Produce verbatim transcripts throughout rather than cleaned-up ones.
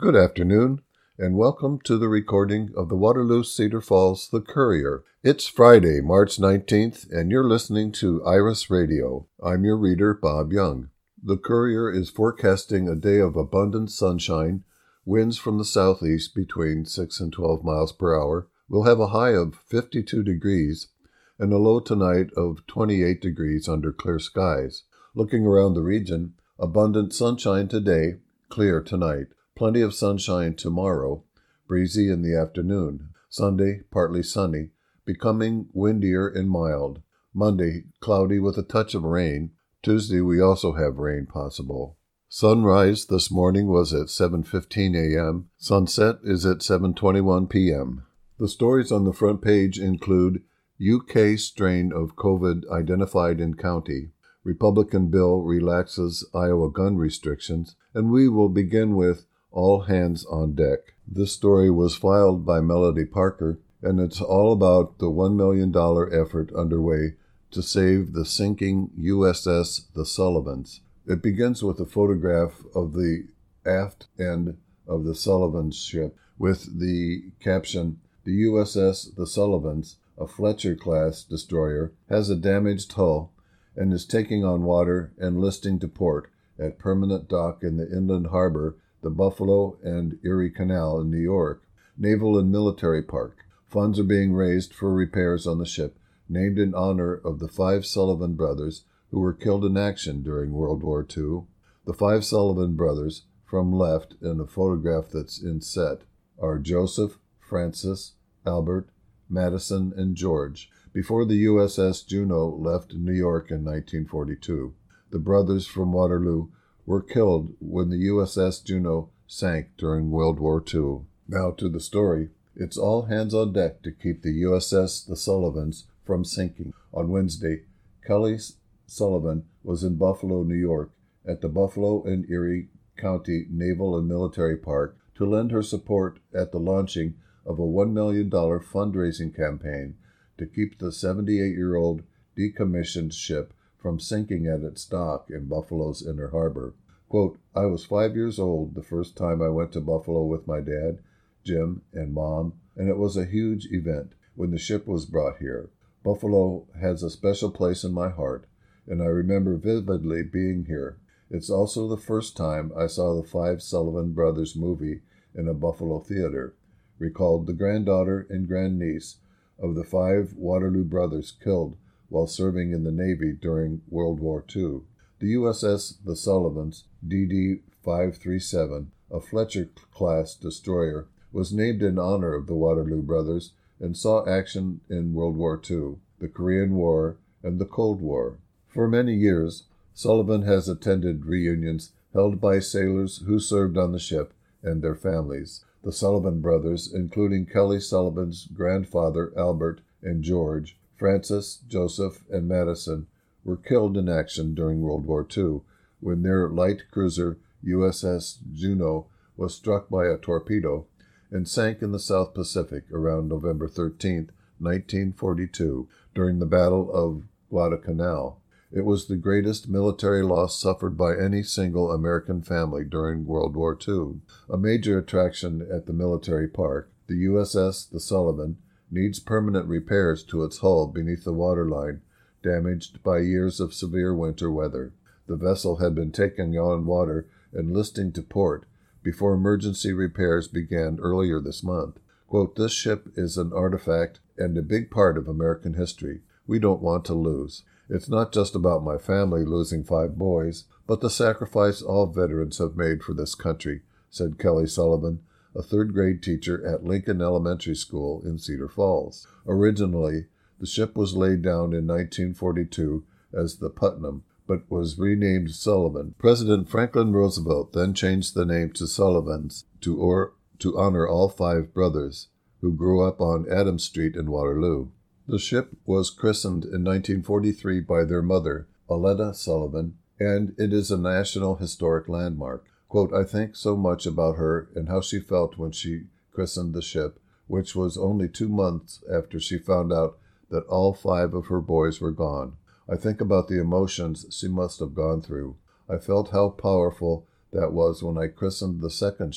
Good afternoon, and welcome to the recording of the Waterloo Cedar Falls The Courier. It's Friday, March nineteenth, and you're listening to Iris Radio. I'm your reader, Bob Young. The Courier is forecasting a day of abundant sunshine, winds from the southeast between six and twelve miles per hour. We'll have a high of fifty-two degrees and a low tonight of twenty-eight degrees under clear skies. Looking around the region, abundant sunshine today, clear tonight. Plenty of sunshine tomorrow, breezy in the afternoon. Sunday, partly sunny, becoming windier and mild. Monday, cloudy with a touch of rain. Tuesday, we also have rain possible. Sunrise this morning was at seven fifteen a.m. Sunset is at seven twenty-one p.m. The stories on the front page include U K strain of COVID identified in county. Republican bill relaxes Iowa gun restrictions. And we will begin with all hands on deck. This story was filed by Melody Parker, and it's all about the one million dollars effort underway to save the sinking U S S The Sullivans. It begins with a photograph of the aft end of the Sullivans ship with the caption, "The U S S The Sullivans, a Fletcher-class destroyer, has a damaged hull and is taking on water and listing to port at permanent dock in the inland harbor, the Buffalo and Erie Canal in New York. Naval and Military Park. Funds are being raised for repairs on the ship, named in honor of the five Sullivan brothers who were killed in action during World War Two. The five Sullivan brothers, from left in a photograph that's inset, are Joseph, Francis, Albert, Madison, and George, before the U S S Juneau left New York in nineteen forty-two. The brothers from Waterloo were killed when the U S S Juneau sank during World War Two. Now to the story. It's all hands on deck to keep the U S S The Sullivans from sinking. On Wednesday, Kelly Sullivan was in Buffalo, New York, at the Buffalo and Erie County Naval and Military Park to lend her support at the launching of a one million dollars fundraising campaign to keep the seventy-eight-year-old decommissioned ship from sinking at its dock in Buffalo's Inner Harbor. Quote, "I was five years old the first time I went to Buffalo with my dad, Jim, and Mom, and it was a huge event when the ship was brought here. Buffalo has a special place in my heart, and I remember vividly being here. It's also the first time I saw the Five Sullivan Brothers movie in a Buffalo theater," recalled the granddaughter and grandniece of the five Waterloo brothers killed while serving in the Navy during World War Two. The U S S The Sullivans, D D five thirty-seven, a Fletcher-class destroyer, was named in honor of the Waterloo brothers and saw action in World War Two, the Korean War, and the Cold War. For many years, Sullivan has attended reunions held by sailors who served on the ship and their families. The Sullivan brothers, including Kelly Sullivan's grandfather Albert and George, Francis, Joseph, and Madison, were killed in action during World War Two when their light cruiser U S S Juneau was struck by a torpedo and sank in the South Pacific around November thirteenth, nineteen forty-two, during the Battle of Guadalcanal. It was the greatest military loss suffered by any single American family during World War Two. A major attraction at the military park, the U S S The Sullivan, needs permanent repairs to its hull beneath the waterline, damaged by years of severe winter weather. The vessel had been taking on water and listing to port before emergency repairs began earlier this month. Quote, "This ship is an artifact and a big part of American history. We don't want to lose. It's not just about my family losing five boys, but the sacrifice all veterans have made for this country," said Kelly Sullivan, a third-grade teacher at Lincoln Elementary School in Cedar Falls. Originally, the ship was laid down in nineteen forty-two as the Putnam, but was renamed Sullivan. President Franklin Roosevelt then changed the name to Sullivans to, or, to honor all five brothers who grew up on Adams Street in Waterloo. The ship was christened in nineteen forty-three by their mother, Aletta Sullivan, and it is a National Historic Landmark. Quote, "I think so much about her and how she felt when she christened the ship, which was only two months after she found out that all five of her boys were gone. I think about the emotions she must have gone through. I felt how powerful that was when I christened the second ship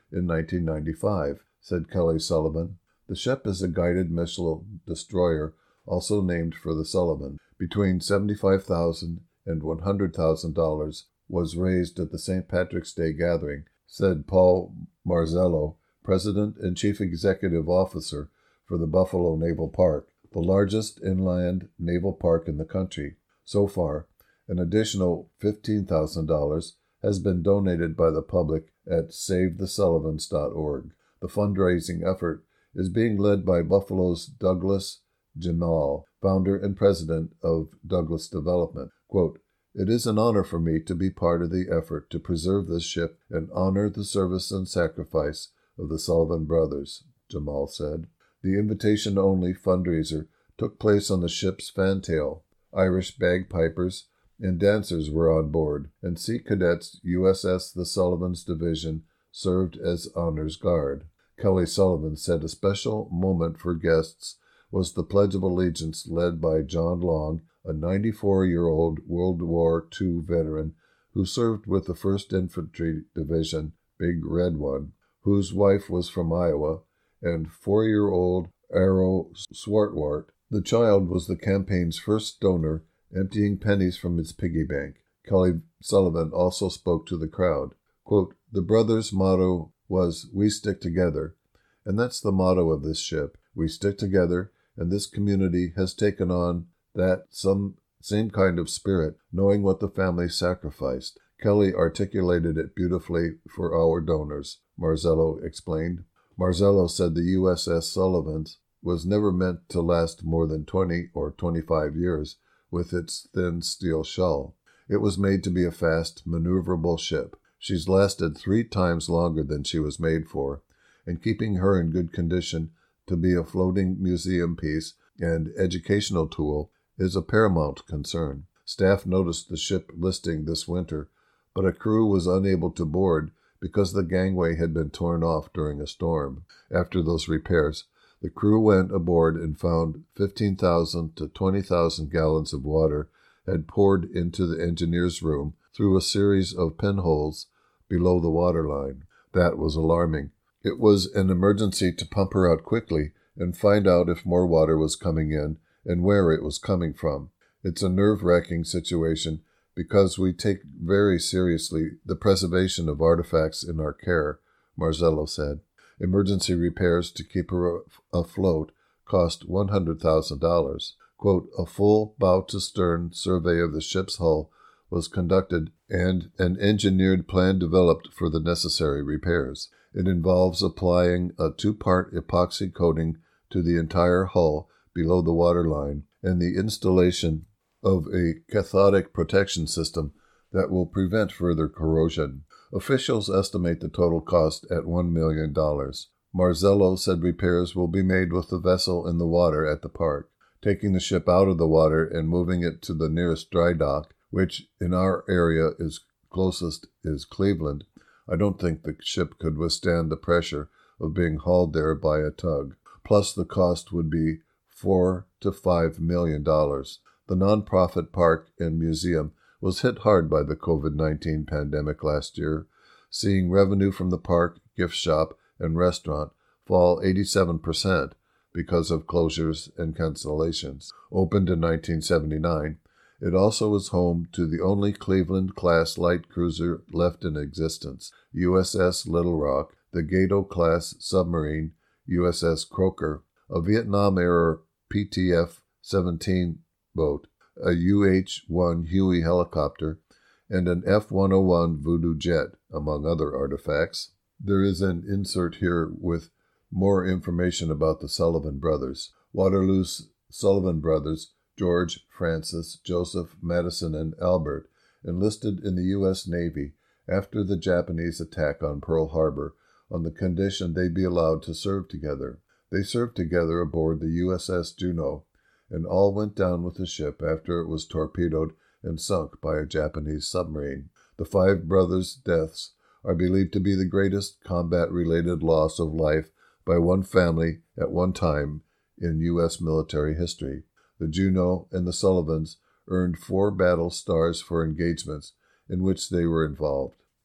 in nineteen ninety-five, said Kelly Sullivan. The ship is a guided missile destroyer, also named for the Sullivan. Between seventy-five thousand dollars and one hundred thousand dollars was raised at the Saint Patrick's Day gathering, said Paul Marzello, President and Chief Executive Officer for the Buffalo Naval Park, the largest inland naval park in the country. So far, an additional fifteen thousand dollars has been donated by the public at save the sullivans dot org. The fundraising effort is being led by Buffalo's Douglas Jamal, founder and president of Douglas Development. Quote, "It is an honor for me to be part of the effort to preserve this ship and honor the service and sacrifice of the Sullivan brothers," Jamal said. The invitation-only fundraiser took place on the ship's fantail. Irish bagpipers and dancers were on board, and Sea Cadets U S S The Sullivans Division served as honors guard. Kelly Sullivan said a special moment for guests was the Pledge of Allegiance led by John Long, a ninety-four-year-old World War Two veteran who served with the first Infantry Division, Big Red One, whose wife was from Iowa, and four-year-old Arrow Swartwart. The child was the campaign's first donor, emptying pennies from its piggy bank. Kelly Sullivan also spoke to the crowd. Quote, "The brothers' motto was, 'We stick together,' and that's the motto of this ship. We stick together, and this community has taken on that some same kind of spirit, knowing what the family sacrificed. Kelly articulated it beautifully for our donors," Marzello explained. Marzello said the U S S Sullivans was never meant to last more than twenty or twenty-five years with its thin steel shell. It was made to be a fast, maneuverable ship. She's lasted three times longer than she was made for, and keeping her in good condition to be a floating museum piece and educational tool is a paramount concern. Staff noticed the ship listing this winter, but a crew was unable to board because the gangway had been torn off during a storm. After those repairs, the crew went aboard and found fifteen thousand to twenty thousand gallons of water had poured into the engineer's room through a series of pinholes below the waterline. That was alarming. It was an emergency to pump her out quickly and find out if more water was coming in and where it was coming from. It's a nerve-wracking situation because we take very seriously the preservation of artifacts in our care, Marzello said. Emergency repairs to keep her afloat cost one hundred thousand dollars. Quote, "A full bow-to-stern survey of the ship's hull was conducted and an engineered plan developed for the necessary repairs. It involves applying a two-part epoxy coating to the entire hull below the waterline and the installation of a cathodic protection system that will prevent further corrosion. Officials estimate the total cost at one million dollars. Marzello said repairs will be made with the vessel in the water at the park. Taking the ship out of the water and moving it to the nearest dry dock, which in our area is closest is Cleveland, I don't think the ship could withstand the pressure of being hauled there by a tug. Plus the cost would be four to five million dollars. The nonprofit park and museum was hit hard by the covid nineteen pandemic last year, seeing revenue from the park, gift shop, and restaurant fall eighty-seven percent because of closures and cancellations. Opened in nineteen seventy-nine, it also is home to the only Cleveland-class light cruiser left in existence, U S S Little Rock, the Gato-class submarine, U S S Croker, a Vietnam-era P T F seventeen boat, a U H one Huey helicopter, and an F one oh one Voodoo jet, among other artifacts. There is an insert here with more information about the Sullivan brothers. Waterloo's Sullivan brothers, George, Francis, Joseph, Madison, and Albert, enlisted in the U S Navy after the Japanese attack on Pearl Harbor on the condition they be allowed to serve together. They served together aboard the U S S Juneau, and all went down with the ship after it was torpedoed and sunk by a Japanese submarine. The five brothers' deaths are believed to be the greatest combat-related loss of life by one family at one time in U S military history. The Juneau and the Sullivans earned four battle stars for engagements in which they were involved.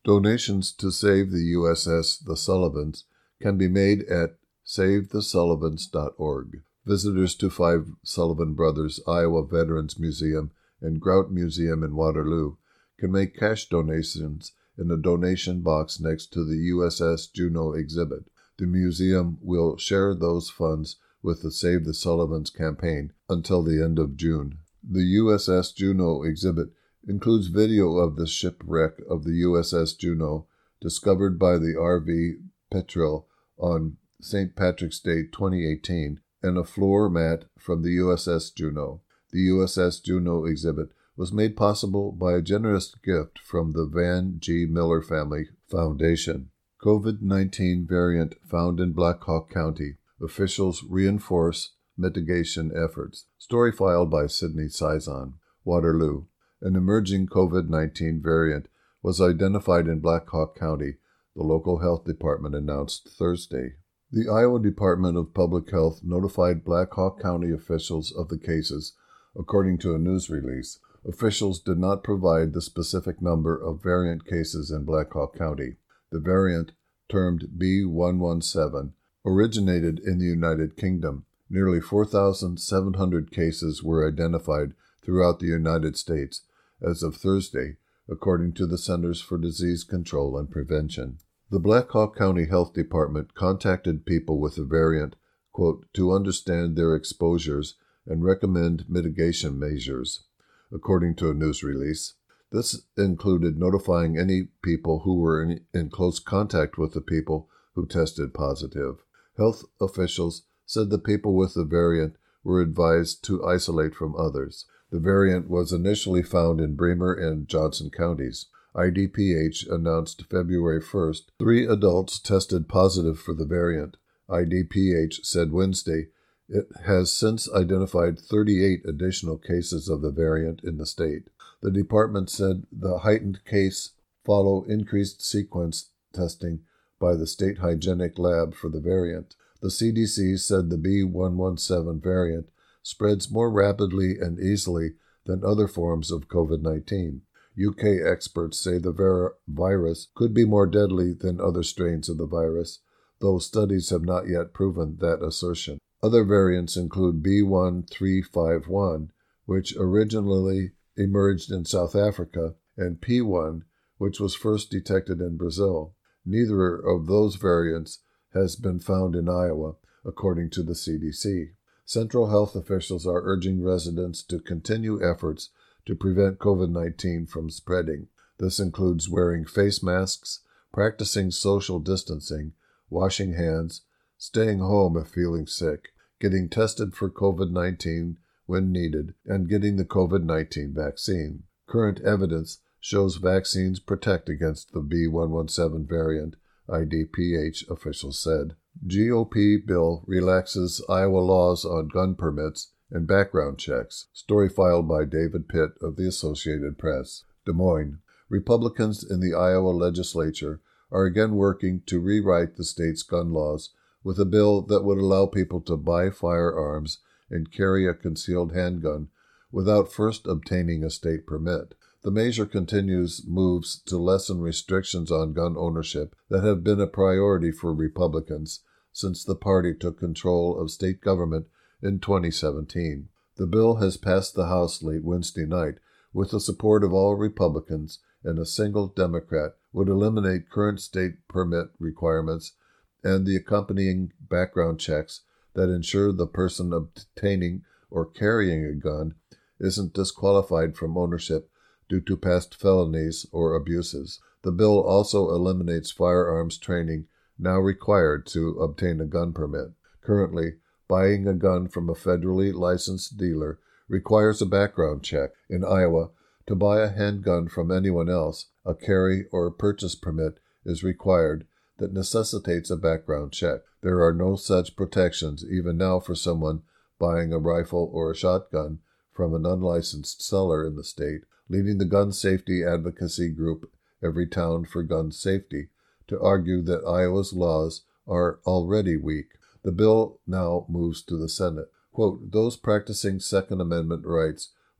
Donations to save the U S S The Sullivans can be made at save the sullivans dot org. Visitors to Five Sullivan Brothers Iowa Veterans Museum and Grout Museum in Waterloo can make cash donations in a donation box next to the U S S Juneau exhibit. The museum will share those funds with the Save the Sullivans campaign until the end of June. The U S S Juneau exhibit includes video of the shipwreck of the U S S Juneau, discovered by the R V Petrel on Saint Patrick's Day twenty eighteen, and a floor mat from the U S S Juneau. The U S S Juneau exhibit was made possible by a generous gift from the Van G. Miller Family Foundation. COVID nineteen variant found in Black Hawk County. Officials reinforce mitigation efforts. Story filed by Sidney Sison. Waterloo. An emerging COVID nineteen variant was identified in Black Hawk County, the local health department announced Thursday. The Iowa Department of Public Health notified Black Hawk County officials of the cases, according to a news release. Officials did not provide the specific number of variant cases in Black Hawk County. The variant, termed B one one seven, originated in the United Kingdom. Nearly four thousand seven hundred cases were identified throughout the United States as of Thursday, according to the Centers for Disease Control and Prevention. The Black Hawk County Health Department contacted people with the variant, quote, to understand their exposures and recommend mitigation measures, according to a news release. This included notifying any people who were in, in close contact with the people who tested positive. Health officials said the people with the variant were advised to isolate from others. The variant was initially found in Bremer and Johnson counties. I D P H announced February first three adults tested positive for the variant. I D P H said Wednesday it has since identified thirty-eight additional cases of the variant in the state. The department said the heightened case follow increased sequence testing by the state hygienic lab for the variant. The C D C said the B one one seven variant spreads more rapidly and easily than other forms of COVID nineteen. U K experts say the ver- virus could be more deadly than other strains of the virus, though studies have not yet proven that assertion. Other variants include B one three five one, which originally emerged in South Africa, and P one, which was first detected in Brazil. Neither of those variants has been found in Iowa, according to the C D C. Central health officials are urging residents to continue efforts to prevent COVID nineteen from spreading. This includes wearing face masks, practicing social distancing, washing hands, staying home if feeling sick, getting tested for COVID nineteen when needed, and getting the COVID nineteen vaccine. Current evidence shows vaccines protect against the B one one seven variant, I D P H officials said. G O P bill relaxes Iowa laws on gun permits and background checks. Story filed by David Pitt of the Associated Press. Des Moines. Republicans in the Iowa legislature are again working to rewrite the state's gun laws with a bill that would allow people to buy firearms and carry a concealed handgun without first obtaining a state permit. The measure continues moves to lessen restrictions on gun ownership that have been a priority for Republicans since the party took control of state government in twenty seventeen. The bill has passed the House late Wednesday night with the support of all Republicans, and a single Democrat would eliminate current state permit requirements and the accompanying background checks that ensure the person obtaining or carrying a gun isn't disqualified from ownership due to past felonies or abuses. The bill also eliminates firearms training now required to obtain a gun permit. Currently, buying a gun from a federally licensed dealer requires a background check. In Iowa, to buy a handgun from anyone else, a carry or purchase permit is required that necessitates a background check. There are no such protections even now for someone buying a rifle or a shotgun from an unlicensed seller in the state, leading the gun safety advocacy group Everytown for Gun Safety to argue that Iowa's laws are already weak. The bill now moves to the Senate. Quote, those practicing Second Amendment rights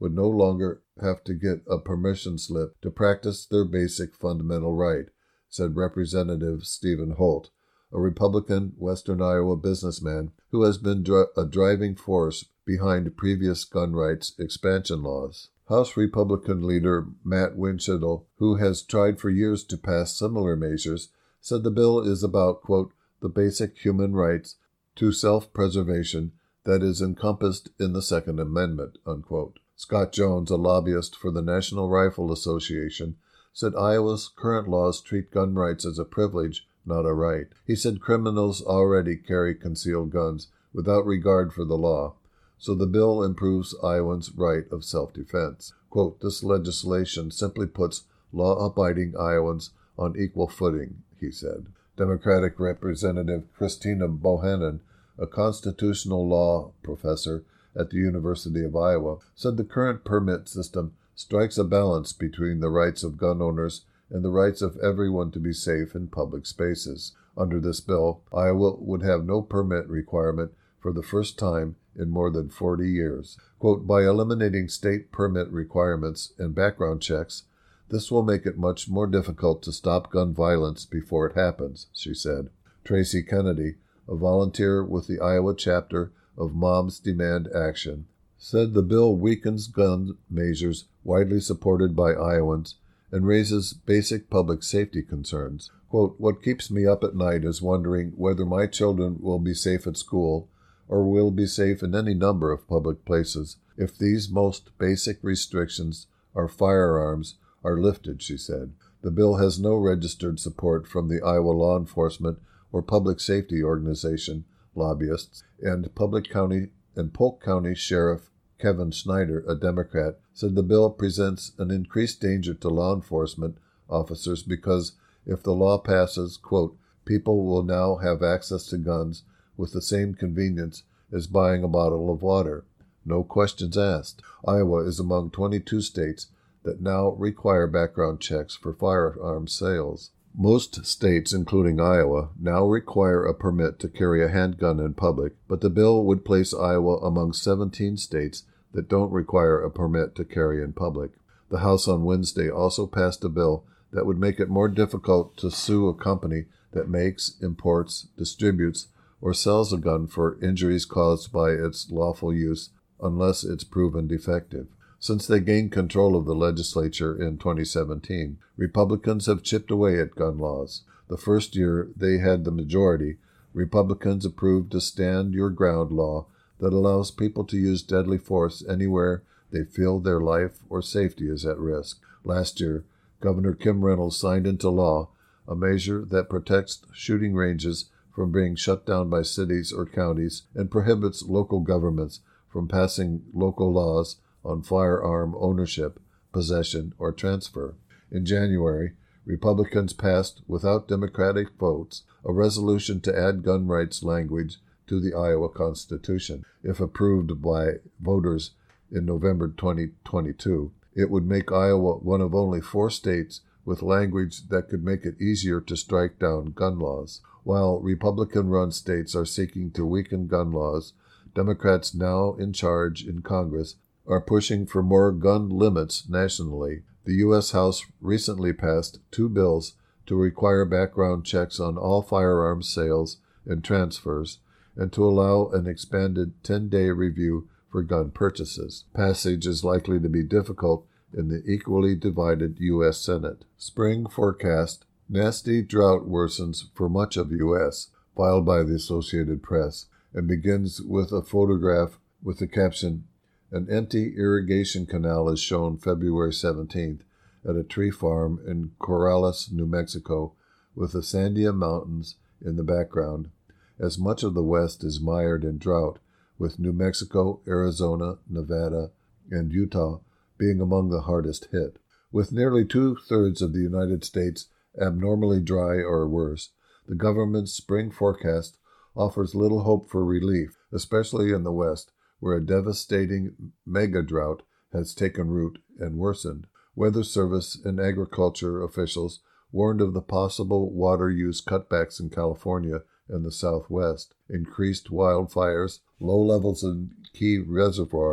would no longer have to get a permission slip to practice their basic fundamental right, said Representative Stephen Holt, a Republican Western Iowa businessman who has been dri- a driving force behind previous gun rights expansion laws. House Republican leader Matt Winchell, who has tried for years to pass similar measures, said the bill is about, quote, the basic human rights to self-preservation that is encompassed in the Second Amendment, unquote. Scott Jones, a lobbyist for the National Rifle Association, said Iowa's current laws treat gun rights as a privilege, not a right. He said criminals already carry concealed guns without regard for the law, so the bill improves Iowans' right of self-defense. Quote, this legislation simply puts law-abiding Iowans on equal footing, he said. Democratic Representative Christina Bohannon, a constitutional law professor at the University of Iowa, said the current permit system strikes a balance between the rights of gun owners and the rights of everyone to be safe in public spaces. Under this bill, Iowa would have no permit requirement for the first time in more than forty years. Quote, by eliminating state permit requirements and background checks, this will make it much more difficult to stop gun violence before it happens, she said. Tracy Kennedy, a volunteer with the Iowa chapter of Moms Demand Action, said the bill weakens gun measures widely supported by Iowans and raises basic public safety concerns. Quote, what keeps me up at night is wondering whether my children will be safe at school or will be safe in any number of public places if these most basic restrictions are firearms are lifted, she said. The bill has no registered support from the Iowa Law Enforcement or Public Safety Organization, lobbyists, and Public County and Polk County Sheriff Kevin Schneider, a Democrat, said the bill presents an increased danger to law enforcement officers because if the law passes, quote, people will now have access to guns with the same convenience as buying a bottle of water. No questions asked. Iowa is among twenty-two states that now require background checks for firearm sales. Most states, including Iowa, now require a permit to carry a handgun in public, but the bill would place Iowa among seventeen states that don't require a permit to carry in public. The House on Wednesday also passed a bill that would make it more difficult to sue a company that makes, imports, distributes, or sells a gun for injuries caused by its lawful use unless it's proven defective. Since they gained control of the legislature in twenty seventeen, Republicans have chipped away at gun laws. The first year they had the majority, Republicans approved a Stand Your Ground law that allows people to use deadly force anywhere they feel their life or safety is at risk. Last year, Governor Kim Reynolds signed into law a measure that protects shooting ranges from being shut down by cities or counties and prohibits local governments from passing local laws on firearm ownership, possession, or transfer. In January, Republicans passed, without Democratic votes, a resolution to add gun rights language to the Iowa Constitution. If approved by voters in November twenty twenty-two, it would make Iowa one of only four states with language that could make it easier to strike down gun laws. While Republican-run states are seeking to weaken gun laws, Democrats now in charge in Congress are pushing for more gun limits nationally. The U S House recently passed two bills to require background checks on all firearms sales and transfers, and to allow an expanded ten-day review for gun purchases. Passage is likely to be difficult in the equally divided U S Senate. Spring forecast. Nasty drought worsens for much of the U S, filed by the Associated Press, and begins with a photograph with the caption, an empty irrigation canal is shown February seventeenth at a tree farm in Corrales, New Mexico, with the Sandia Mountains in the background, as much of the West is mired in drought, with New Mexico, Arizona, Nevada, and Utah being among the hardest hit. With nearly two-thirds of the United States abnormally dry or worse, the government's spring forecast offers little hope for relief, especially in the West, where a devastating mega-drought has taken root and worsened. Weather Service and agriculture officials warned of the possible water use cutbacks in California and the Southwest, increased wildfires, low levels in key reservoirs,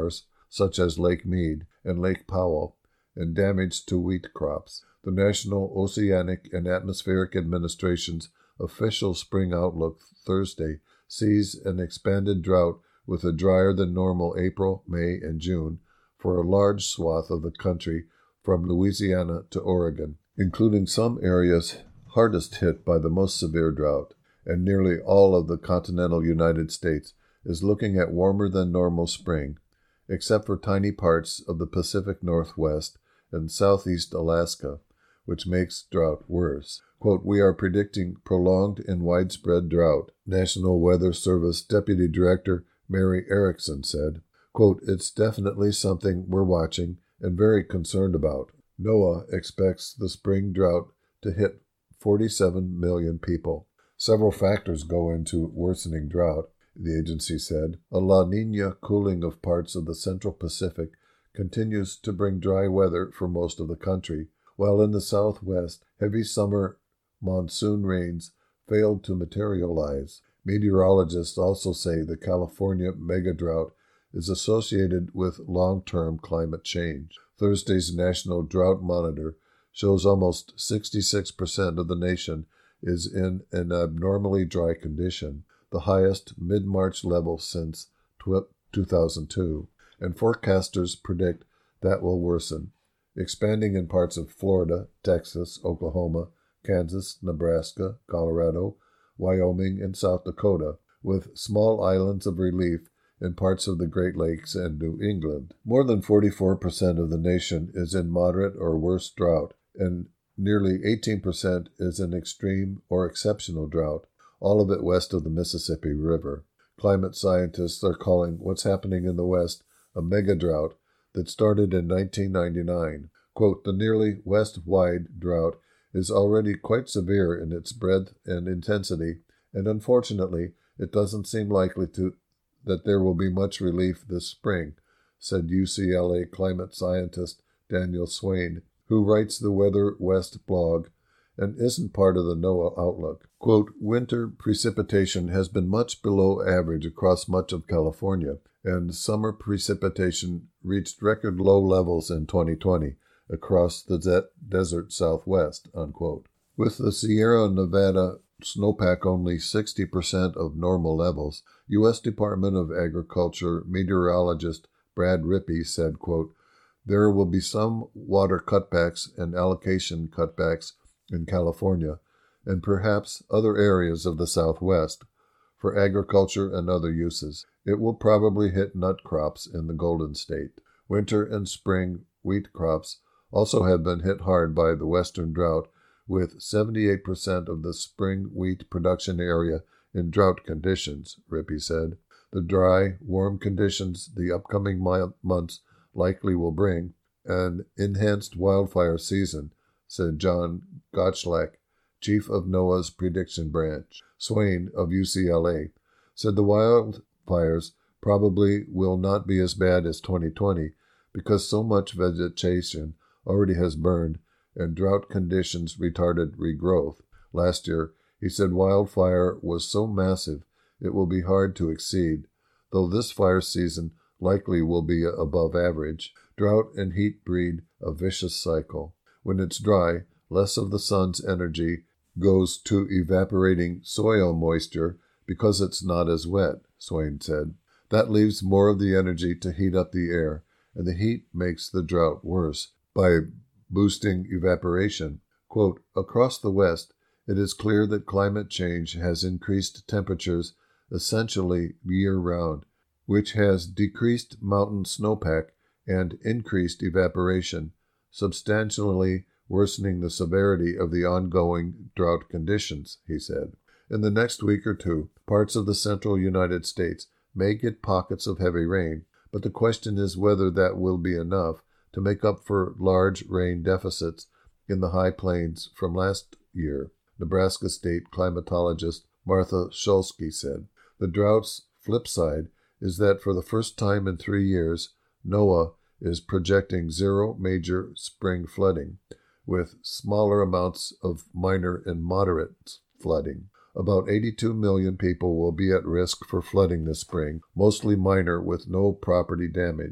such as Lake Mead and Lake Powell, and damage to wheat crops. The National Oceanic and Atmospheric Administration's official spring outlook Thursday sees an expanded drought with a drier than normal April, May, and June for a large swath of the country from Louisiana to Oregon, including some areas hardest hit by the most severe drought, and nearly all of the continental United States is looking at warmer than normal spring, except for tiny parts of the Pacific Northwest and southeast Alaska, which makes drought worse. Quote, "We are predicting prolonged and widespread drought," National Weather Service Deputy Director Mary Erickson said. Quote, "It's definitely something we're watching and very concerned about. NOAA expects the spring drought to hit forty-seven million people. Several factors go into worsening drought," the agency said. A La Nina cooling of parts of the Central Pacific continues to bring dry weather for most of the country, while in the southwest, heavy summer monsoon rains failed to materialize. Meteorologists also say the California megadrought is associated with long-term climate change. Thursday's National Drought Monitor shows almost sixty-six percent of the nation is in an abnormally dry condition, the highest mid-March level since two thousand two, and forecasters predict that will worsen, expanding in parts of Florida, Texas, Oklahoma, Kansas, Nebraska, Colorado, Wyoming, and South Dakota, with small islands of relief in parts of the Great Lakes and New England. More than forty-four percent of the nation is in moderate or worse drought, and nearly eighteen percent is in extreme or exceptional drought, all of it west of the Mississippi River. Climate scientists are calling what's happening in the West a megadrought that started in nineteen ninety-nine. Quote, "The nearly west-wide drought is already quite severe in its breadth and intensity, and unfortunately, it doesn't seem likely to that there will be much relief this spring," said U C L A climate scientist Daniel Swain, who writes the Weather West blog and isn't part of the NOAA outlook. Quote, "Winter precipitation has been much below average across much of California, and summer precipitation reached record low levels in twenty twenty across the de- desert southwest," unquote. With the Sierra Nevada snowpack only sixty percent of normal levels, U S Department of Agriculture meteorologist Brad Rippey said, quote, "There will be some water cutbacks and allocation cutbacks in California, and perhaps other areas of the Southwest, for agriculture and other uses. It will probably hit nut crops in the Golden State. Winter and spring wheat crops also have been hit hard by the western drought, with seventy-eight percent of the spring wheat production area in drought conditions," Rippey said. "The dry, warm conditions the upcoming months likely will bring an enhanced wildfire season," said John Gottschalk, chief of NOAA's prediction branch. Swain of U C L A said the wildfires probably will not be as bad as twenty twenty because so much vegetation already has burned and drought conditions retarded regrowth. Last year, he said wildfire was so massive it will be hard to exceed, though this fire season likely will be above average. Drought and heat breed a vicious cycle. When it's dry, less of the sun's energy goes to evaporating soil moisture because it's not as wet, Swain said. That leaves more of the energy to heat up the air, and the heat makes the drought worse by boosting evaporation. Quote, "Across the West, it is clear that climate change has increased temperatures essentially year-round, which has decreased mountain snowpack and increased evaporation, substantially worsening the severity of the ongoing drought conditions," he said. In the next week or two, parts of the central United States may get pockets of heavy rain, but the question is whether that will be enough to make up for large rain deficits in the high plains from last year, Nebraska State climatologist Martha Shulsky said. The drought's flip side is that for the first time in three years, NOAA is projecting zero major spring flooding, with smaller amounts of minor and moderate flooding. About eighty-two million people will be at risk for flooding this spring, mostly minor with no property damage.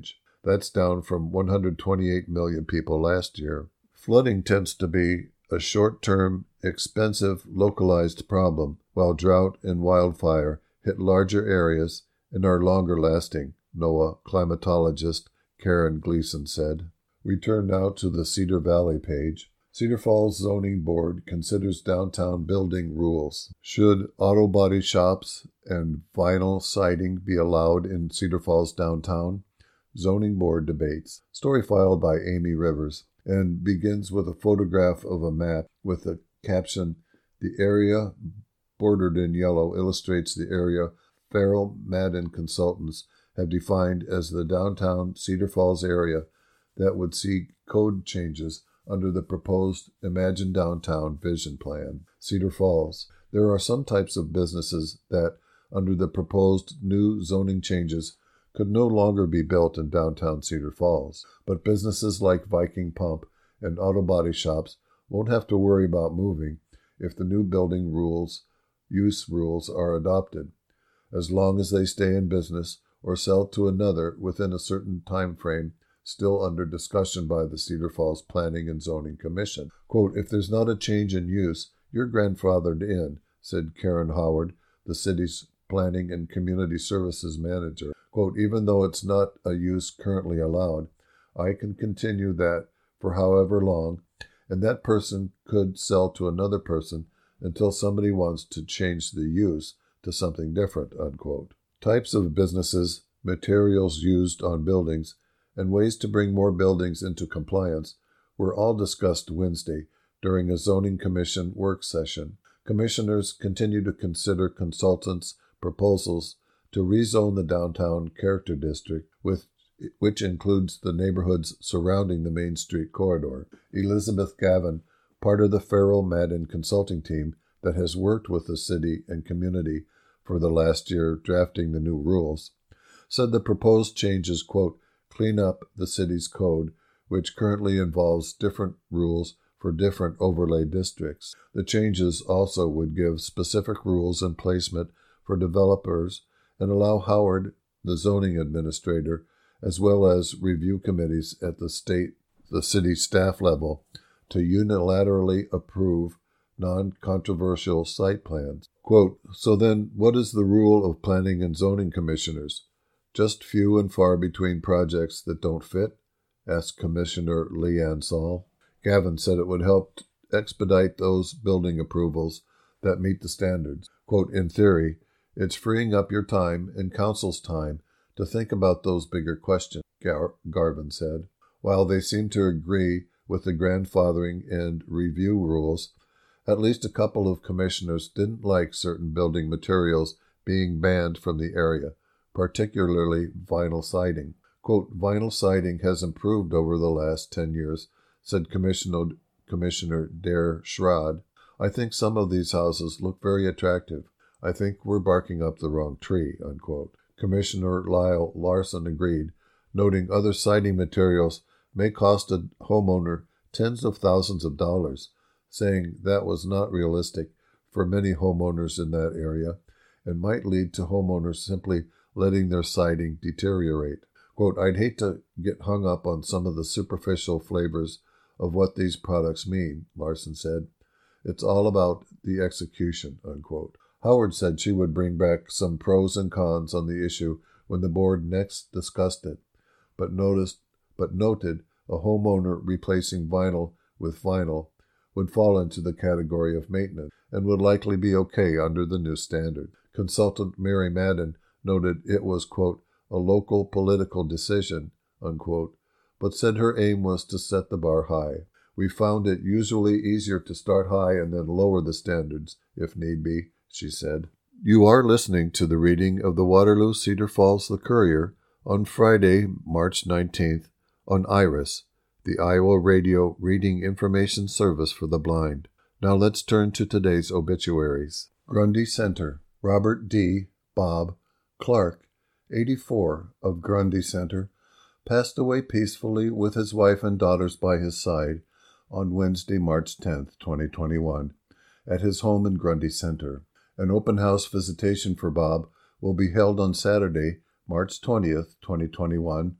That's down from one hundred twenty-eight million people last year. Flooding tends to be a short-term, expensive, localized problem, while drought and wildfire hit larger areas and are longer-lasting, NOAA climatologist Karen Gleason said. We turn now to the Cedar Valley page. Cedar Falls Zoning Board considers downtown building rules. Should auto body shops and vinyl siding be allowed in Cedar Falls downtown? Zoning Board debates. Story filed by Amy Rivers, and begins with a photograph of a map with the caption, "The area bordered in yellow illustrates the area Farrell Madden consultants have defined as the downtown Cedar Falls area that would see code changes under the proposed Imagine Downtown Vision Plan. Cedar Falls. There are some types of businesses that, under the proposed new zoning changes, could no longer be built in downtown Cedar Falls, but businesses like Viking Pump and auto body shops won't have to worry about moving if the new building rules, use rules are adopted, as long as they stay in business or sell to another within a certain time frame still under discussion by the Cedar Falls Planning and Zoning Commission. Quote, "If there's not a change in use, you're grandfathered in," said Karen Howard, the city's Planning and Community Services Manager. Quote, "Even though it's not a use currently allowed, I can continue that for however long, and that person could sell to another person until somebody wants to change the use to something different," unquote. Types of businesses, materials used on buildings, and ways to bring more buildings into compliance were all discussed Wednesday during a Zoning Commission work session. Commissioners continue to consider consultants' proposals to rezone the downtown character district, with, which includes the neighborhoods surrounding the Main Street corridor. Elizabeth Gavin, part of the Farrell Madden consulting team that has worked with the city and community for the last year drafting the new rules, said the proposed changes, quote, "clean up the city's code, which currently involves different rules for different overlay districts. The changes also would give specific rules and placement for developers and allow Howard, the zoning administrator, as well as review committees at the state, the city staff level, to unilaterally approve non-controversial site plans." Quote, "So then, what is the rule of planning and zoning commissioners? Just few and far between projects that don't fit?" asked Commissioner Leanne Saul. Gavin said it would help expedite those building approvals that meet the standards. Quote, "In theory, it's freeing up your time and council's time to think about those bigger questions," Gar- Garvin said. While they seem to agree with the grandfathering and review rules, at least a couple of commissioners didn't like certain building materials being banned from the area, particularly vinyl siding. Quote, "Vinyl siding has improved over the last ten years, said Commissioner, Commissioner Dare Schrod. "I think some of these houses look very attractive. I think we're barking up the wrong tree," unquote. Commissioner Lyle Larson agreed, noting other siding materials may cost a homeowner tens of thousands of dollars, saying that was not realistic for many homeowners in that area and might lead to homeowners simply letting their siding deteriorate. Quote, "I'd hate to get hung up on some of the superficial flavors of what these products mean," Larson said. "It's all about the execution," unquote. Howard said she would bring back some pros and cons on the issue when the board next discussed it, but noticed, but noted a homeowner replacing vinyl with vinyl would fall into the category of maintenance and would likely be okay under the new standard. Consultant Mary Madden noted it was, quote, "a local political decision," unquote, but said her aim was to set the bar high. "We found it usually easier to start high and then lower the standards, if need be," she said. You are listening to the reading of the Waterloo Cedar Falls The Courier on Friday, March nineteenth, on IRIS, the Iowa Radio Reading Information Service for the Blind. Now let's turn to today's obituaries. Grundy Center, Robert D. Bob Clark, eighty-four, of Grundy Center, passed away peacefully with his wife and daughters by his side on Wednesday, March tenth, twenty twenty-one, at his home in Grundy Center. An open house visitation for Bob will be held on Saturday, March twentieth, twenty twenty-one,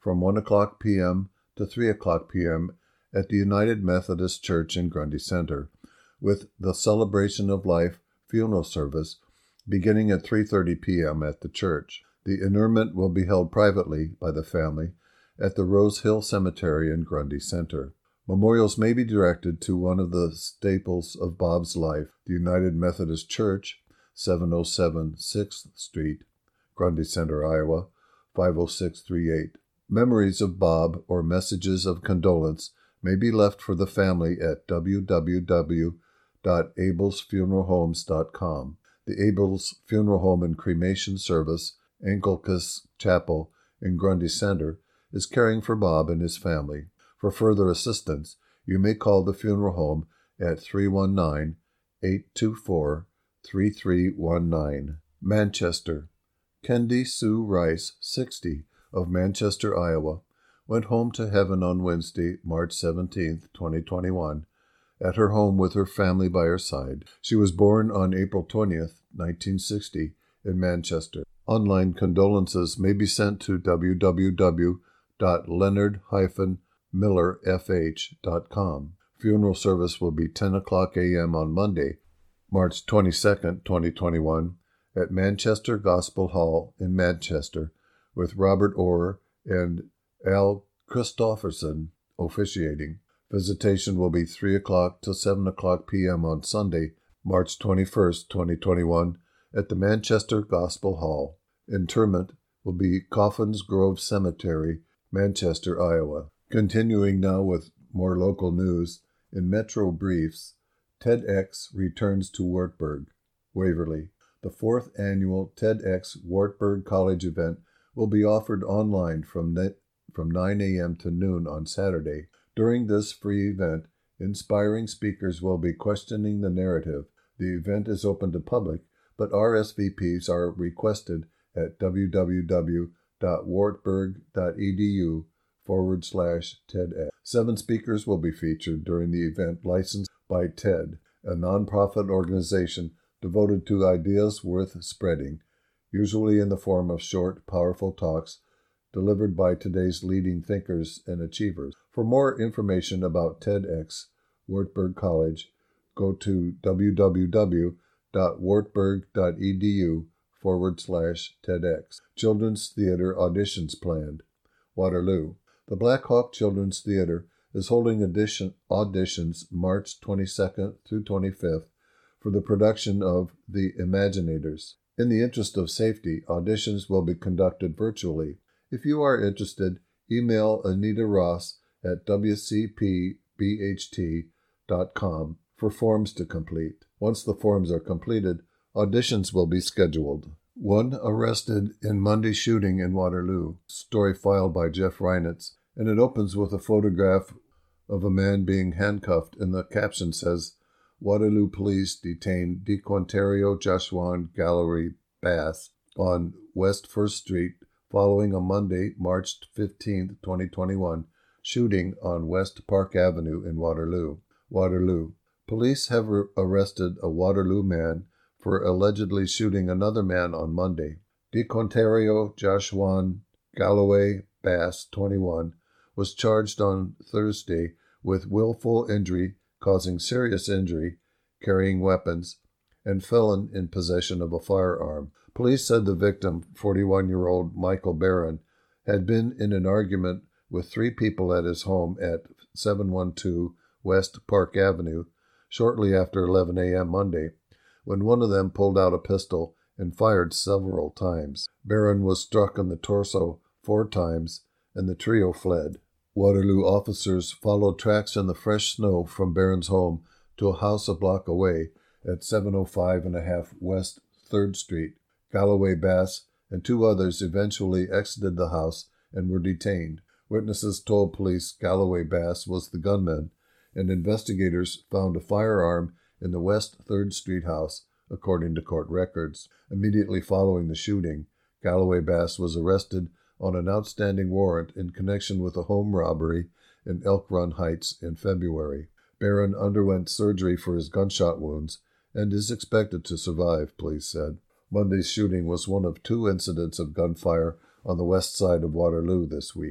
from one o'clock p.m. to three o'clock p.m. at the United Methodist Church in Grundy Center, with the Celebration of Life funeral service beginning at three thirty p.m. at the church. The interment will be held privately by the family at the Rose Hill Cemetery in Grundy Center. Memorials may be directed to one of the staples of Bob's life, the United Methodist Church, seven oh seven sixth Street, Grundy Center, Iowa, five oh six three eight. Memories of Bob or messages of condolence may be left for the family at w w w dot abels funeral homes dot com. The Abels Funeral Home and Cremation Service, Anglican Chapel in Grundy Center, is caring for Bob and his family. For further assistance, you may call the funeral home at three one nine, eight two four, three three one nine. Manchester. Kendi Sue Rice, sixty, of Manchester, Iowa, went home to heaven on Wednesday, March seventeenth, twenty twenty-one, at her home with her family by her side. She was born on April twentieth, nineteen sixty, in Manchester. Online condolences may be sent to w w w dot leonard dash miller f h dot com. Funeral service will be ten o'clock a.m. on Monday, March twenty-second, twenty twenty-one, at Manchester Gospel Hall in Manchester, with Robert Orr and Al Christofferson officiating. Visitation will be three o'clock to seven o'clock p.m. on Sunday, March twenty-first, twenty twenty-one, at the Manchester Gospel Hall. Interment will be Coffins Grove Cemetery, Manchester, Iowa. Continuing now with more local news, in Metro Briefs, TEDx returns to Wartburg, Waverly. The fourth annual TEDx Wartburg College event will be offered online from, net, from nine a.m. to noon on Saturday. During this free event, inspiring speakers will be questioning the narrative. The event is open to public, but R S V Ps are requested at w w w dot wartburg dot e d u forward slash TEDx. Seven speakers will be featured during the event licensed by TED, a nonprofit organization devoted to ideas worth spreading, usually in the form of short, powerful talks delivered by today's leading thinkers and achievers. For more information about TEDx Wartburg College, go to w w w dot wartburg dot e d u forward slash TEDx. Children's Theater auditions planned. Waterloo. The Black Hawk Children's Theater is holding audition, auditions March twenty-second through twenty-fifth for the production of The Imaginators. In the interest of safety, auditions will be conducted virtually. If you are interested, email Anita Ross at w c p b h t dot com for forms to complete. Once the forms are completed, auditions will be scheduled. One arrested in Monday shooting in Waterloo. Story filed by Jeff Reinitz, and it opens with a photograph of a man being handcuffed, and the caption says, Waterloo police detained DeQuantario Joshuan Gallery Bass on West first Street following a Monday, March fifteenth, twenty twenty-one, shooting on West Park Avenue in Waterloo. Waterloo. Police have re- arrested a Waterloo man for allegedly shooting another man on Monday. DeQuantario Joshuan Galloway Bass, twenty-one, was charged on Thursday with willful injury causing serious injury, carrying weapons, and felon in possession of a firearm. Police said the victim, forty-one-year-old Michael Barron, had been in an argument with three people at his home at seven twelve West Park Avenue shortly after eleven a.m. Monday, when one of them pulled out a pistol and fired several times. Barron was struck in the torso four times, and the trio fled. Waterloo officers followed tracks in the fresh snow from Barron's home to a house a block away at seven oh five and a half West third Street. Galloway Bass and two others eventually exited the house and were detained. Witnesses told police Galloway Bass was the gunman, and investigators found a firearm in the West third Street house, according to court records. Immediately following the shooting, Galloway Bass was arrested on an outstanding warrant in connection with a home robbery in Elk Run Heights in February. Barron underwent surgery for his gunshot wounds and is expected to survive, police said. Monday's shooting was one of two incidents of gunfire on the west side of Waterloo this week.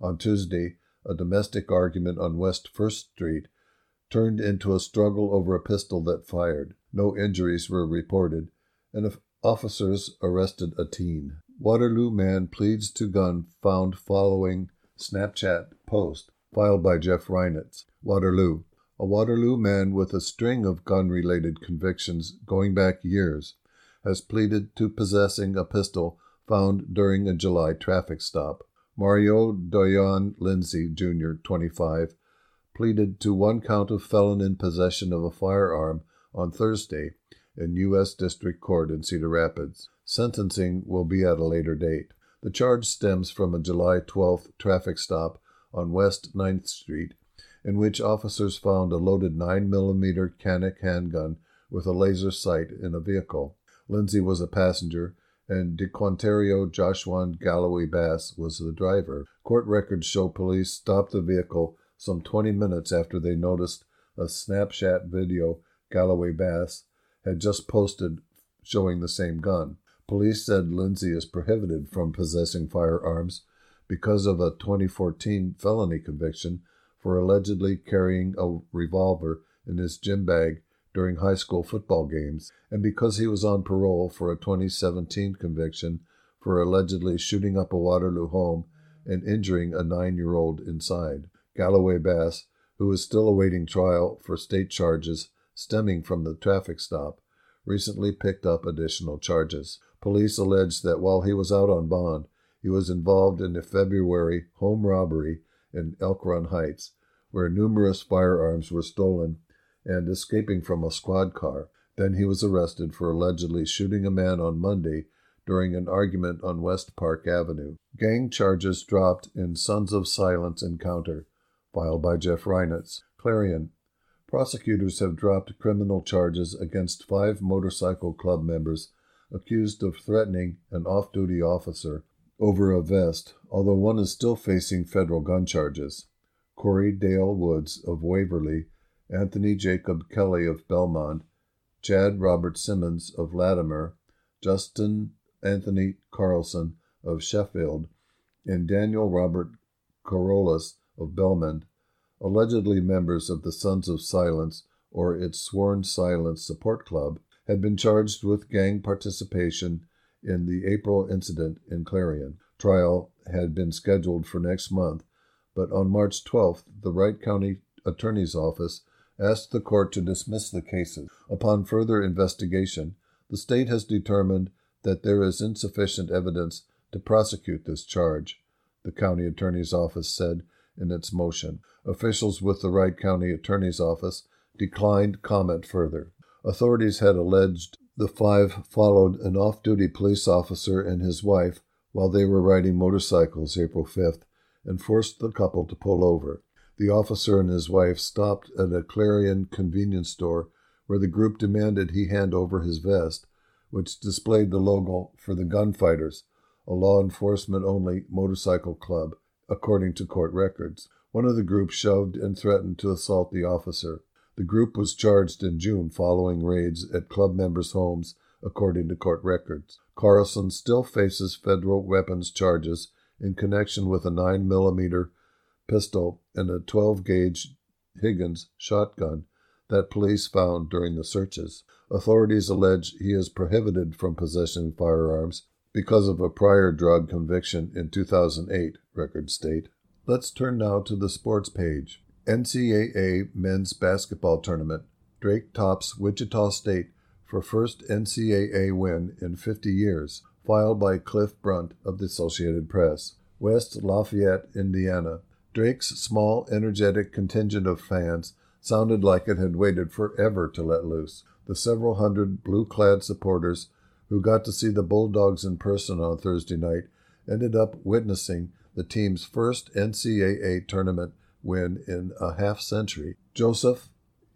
On Tuesday, a domestic argument on West First Street turned into a struggle over a pistol that fired. No injuries were reported, and officers arrested a teen. Waterloo man pleads to gun found following Snapchat post filed by Jeff Reinitz. Waterloo. A Waterloo man with a string of gun-related convictions going back years has pleaded to possessing a pistol found during a July traffic stop. Mario Doyon Lindsay, Junior, twenty-five, pleaded to one count of felon in possession of a firearm on Thursday in U S District Court in Cedar Rapids. Sentencing will be at a later date. The charge stems from a July twelfth traffic stop on West ninth Street, in which officers found a loaded nine millimeter Canik handgun with a laser sight in a vehicle. Lindsay was a passenger, and DeQuantario Joshuan Galloway Bass was the driver. Court records show police stopped the vehicle some twenty minutes after they noticed a Snapchat video Galloway Bass had just posted showing the same gun. Police said Lindsay is prohibited from possessing firearms because of a twenty fourteen felony conviction for allegedly carrying a revolver in his gym bag during high school football games, and because he was on parole for a twenty seventeen conviction for allegedly shooting up a Waterloo home and injuring a nine-year-old inside. Galloway Bass, who is still awaiting trial for state charges stemming from the traffic stop, recently picked up additional charges. Police allege that while he was out on bond, he was involved in a February home robbery in Elk Run Heights, where numerous firearms were stolen and escaping from a squad car. Then he was arrested for allegedly shooting a man on Monday during an argument on West Park Avenue. Gang charges dropped in Sons of Silence encounter, filed by Jeff Reinitz. Clarion. Prosecutors have dropped criminal charges against five motorcycle club members accused of threatening an off-duty officer over a vest, although one is still facing federal gun charges. Corey Dale Woods of Waverly, Anthony Jacob Kelly of Belmont, Chad Robert Simmons of Latimer, Justin Anthony Carlson of Sheffield, and Daniel Robert Corollas of Belmont, allegedly members of the Sons of Silence, or its Sworn Silence Support Club, had been charged with gang participation in the April incident in Clarion. Trial had been scheduled for next month, but on March twelfth, the Wright County Attorney's Office asked the court to dismiss the cases. Upon further investigation, the state has determined that there is insufficient evidence to prosecute this charge, the county attorney's office said in its motion. Officials with the Wright County Attorney's Office declined comment further. Authorities had alleged the five followed an off-duty police officer and his wife while they were riding motorcycles April fifth and forced the couple to pull over. The officer and his wife stopped at a Clarion convenience store where the group demanded he hand over his vest, which displayed the logo for the Gunfighters, a law enforcement-only motorcycle club, according to court records. One of the group shoved and threatened to assault the officer. The group was charged in June following raids at club members' homes, according to court records. Carlson still faces federal weapons charges in connection with a nine millimeter pistol and a twelve gauge Higgins shotgun that police found during the searches. Authorities allege he is prohibited from possessing firearms because of a prior drug conviction in two thousand eight, records state. Let's turn now to the sports page. N C double A Men's Basketball Tournament. Drake tops Wichita State for first N C double A win in fifty years, filed by Cliff Brunt of the Associated Press. West Lafayette, Indiana. Drake's small, energetic contingent of fans sounded like it had waited forever to let loose. The several hundred blue-clad supporters who got to see the Bulldogs in person on Thursday night ended up witnessing the team's first N C double A tournament win in a half-century. Joseph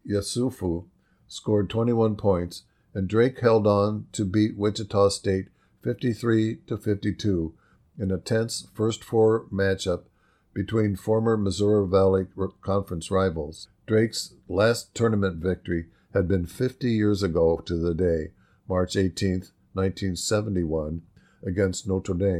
Yesufu scored twenty-one points, and Drake held on to beat Wichita State fifty-three to fifty-two in a tense first-four matchup between former Missouri Valley Conference rivals. Drake's last tournament victory had been fifty years ago to the day, March eighteenth, nineteen seventy-one, against Notre Dame.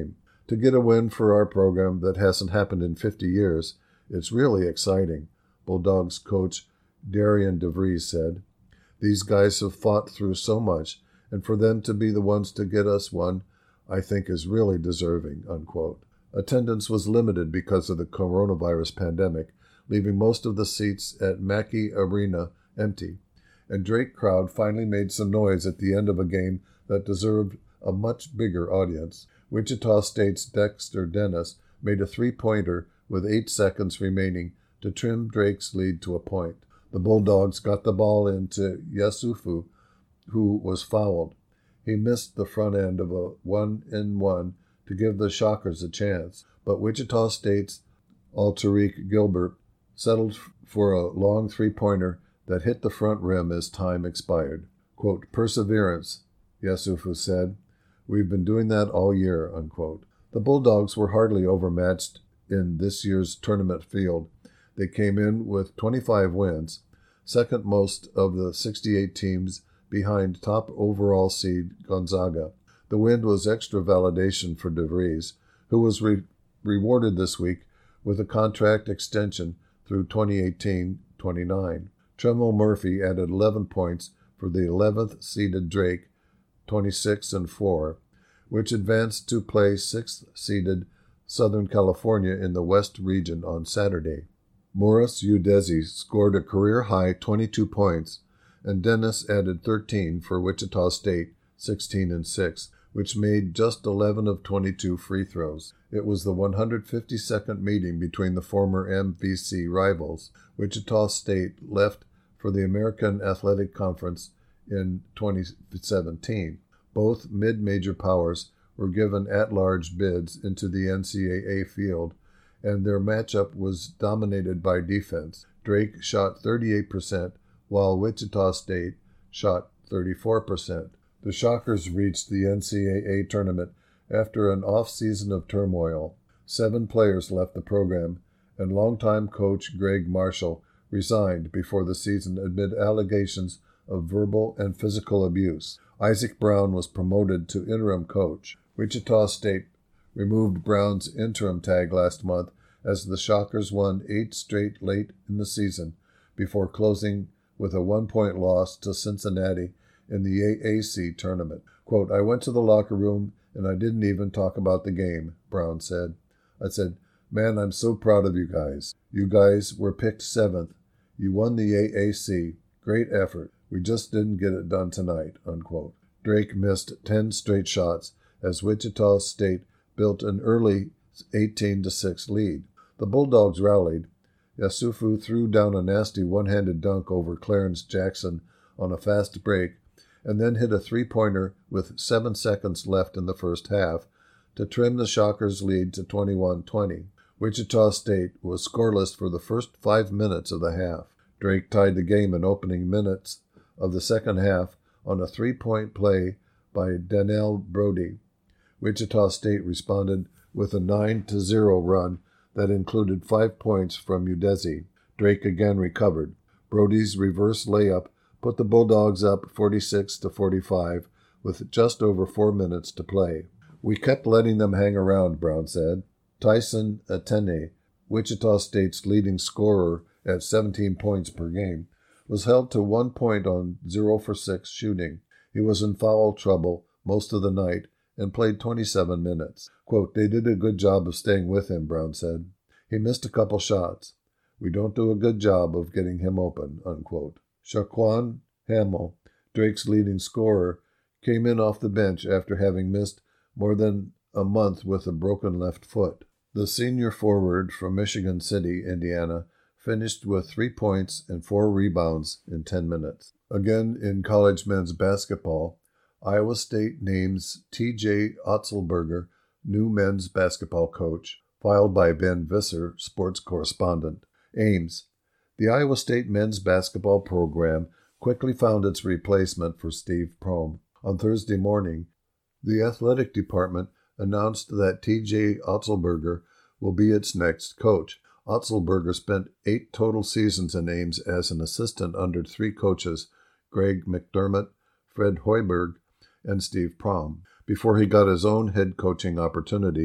To get a win for our program that hasn't happened in fifty years, it's really exciting, Bulldogs coach Darian DeVries said. These guys have fought through so much, and for them to be the ones to get us one, I think is really deserving, unquote. Attendance was limited because of the coronavirus pandemic, leaving most of the seats at Mackey Arena empty, and Drake crowd finally made some noise at the end of a game that deserved a much bigger audience. Wichita State's Dexter Dennis made a three-pointer with eight seconds remaining to trim Drake's lead to a point. The Bulldogs got the ball into Yasufu, who was fouled. He missed the front end of a one-and-one to give the Shockers a chance, but Wichita State's Altariq Gilbert settled for a long three-pointer that hit the front rim as time expired. Quote, perseverance, Yasufu said. We've been doing that all year, unquote. The Bulldogs were hardly overmatched in this year's tournament field. They came in with twenty-five wins, second most of the sixty-eight teams behind top overall seed Gonzaga. The win was extra validation for DeVries, who was re- rewarded this week with a contract extension through twenty eighteen twenty-nine. Tremel Murphy added eleven points for the eleventh seeded Drake, twenty-six and four, which advanced to play sixth seeded Southern California in the West region on Saturday. Morris Udeze scored a career-high twenty-two points, and Dennis added thirteen for Wichita State, sixteen and six, which made just eleven of twenty-two free throws. It was the one hundred fifty-second meeting between the former M V C rivals. Wichita State left for the American Athletic Conference in twenty seventeen. Both mid-major powers were given at-large bids into the N C double A field, and their matchup was dominated by defense. Drake shot thirty-eight percent, while Wichita State shot thirty-four percent. The Shockers reached the N C double A tournament after an off-season of turmoil. Seven players left the program, and longtime coach Greg Marshall resigned before the season amid allegations of verbal and physical abuse. Isaac Brown was promoted to interim coach. Wichita State removed Brown's interim tag last month as the Shockers won eight straight late in the season before closing with a one-point loss to Cincinnati in the A A C tournament. Quote, I went to the locker room and I didn't even talk about the game, Brown said. I said, man, I'm so proud of you guys. You guys were picked seventh. You won the A A C. Great effort. We just didn't get it done tonight, unquote. Drake missed ten straight shots as Wichita State built an early eighteen to six lead. The Bulldogs rallied. Yasufu threw down a nasty one-handed dunk over Clarence Jackson on a fast break and then hit a three-pointer with seven seconds left in the first half to trim the Shockers' lead to twenty-one twenty. Wichita State was scoreless for the first five minutes of the half. Drake tied the game in opening minutes of the second half on a three-point play by Danielle Brody. Wichita State responded with a nine to zero run that included five points from Udeze. Drake again recovered. Brody's reverse layup put the Bulldogs up forty-six to forty-five with just over four minutes to play. We kept letting them hang around, Brown said. Tyson Atene, Wichita State's leading scorer at seventeen points per game, was held to one point on zero for six shooting. He was in foul trouble most of the night and played twenty-seven minutes. Quote, they did a good job of staying with him, Brown said. He missed a couple shots. We don't do a good job of getting him open, unquote. Shaquan Hamill, Drake's leading scorer, came in off the bench after having missed more than a month with a broken left foot. The senior forward from Michigan City, Indiana, finished with three points and four rebounds in ten minutes. Again, in college men's basketball, Iowa State names T J Otzelberger new men's basketball coach, filed by Ben Visser, sports correspondent. Ames. The Iowa State men's basketball program quickly found its replacement for Steve Prohm. On Thursday morning, the athletic department announced that T J Otzelberger will be its next coach. Otzelberger spent eight total seasons in Ames as an assistant under three coaches, Greg McDermott, Fred Hoiberg, and Steve Prohm, before he got his own head coaching opportunities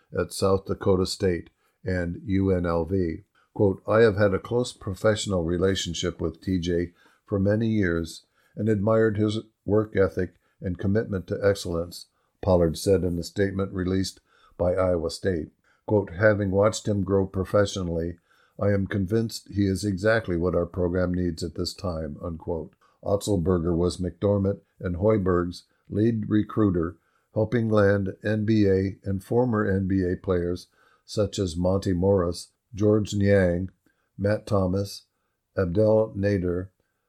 at South Dakota State and U N L V. Quote, I have had a close professional relationship with T J for many years and admired his work ethic and commitment to excellence, Pollard said in a statement released by Iowa State. Quote, having watched him grow professionally, I am convinced he is exactly what our program needs at this time, unquote. Otzelberger was McDormand and Hoiberg's lead recruiter, helping land N B A and former N B A players such as Monty Morris, George Niang, Matt Thomas, Abdel Nader,